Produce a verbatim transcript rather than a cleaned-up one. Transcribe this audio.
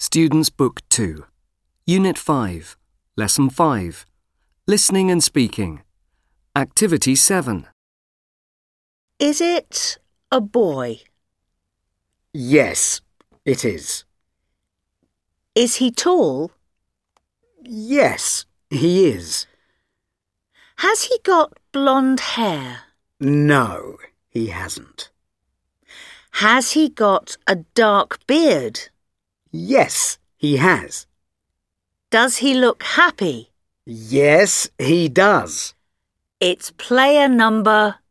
Students' Book two, Unit five, Lesson five, Listening and Speaking, Activity seven. Is it a boy? Yes, it is. Is he tall? Yes, he is. Has he got blonde hair? No, he hasn't. Has he got a dark beard? Yes, he has. Does he look happy? Yes, he does. It's player number